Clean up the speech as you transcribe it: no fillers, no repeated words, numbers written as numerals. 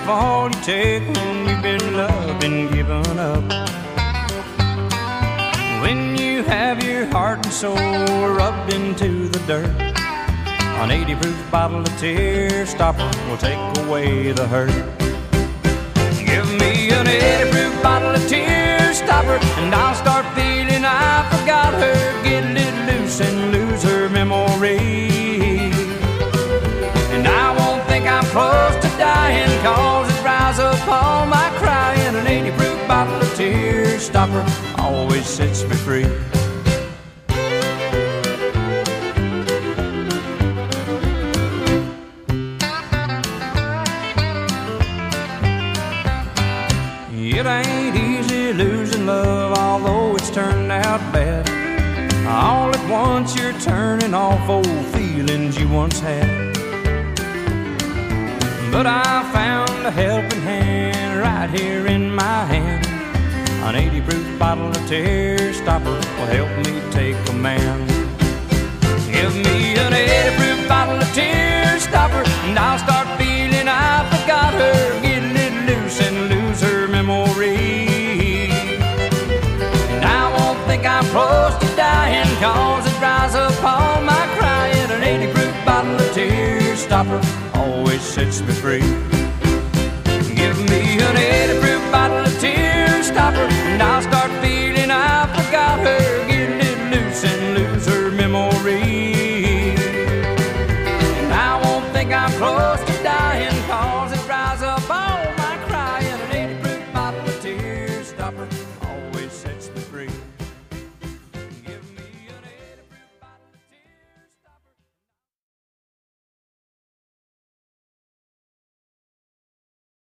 fall you take when you've been loved and given up. When you have your heart and soul rubbed into the dirt, an 80 proof bottle of Tear Stopper will take away the hurt. Give me an 80 proof bottle of Tear Stopper, and I'll start feeling I forgot her. Get a little loose and lose her memory, and I won't think I'm close to dying, cause it dries up all my crying. An 80 proof bottle of Tear Stopper always sets me free. It ain't easy losing love, although it's turned out bad. All at once you're turning off old feelings you once had. But I found a helping hand right here in my hand. An 80 proof bottle of Tear Stopper will help me take command. Give me an 80 proof bottle of Tear Stopper, and I'll start feeling I forgot her. Get a little loose and lose her memory, and I won't think I'm close to dying, cause it dries up all my crying. An 80 proof bottle of Tear Stopper always sets me free.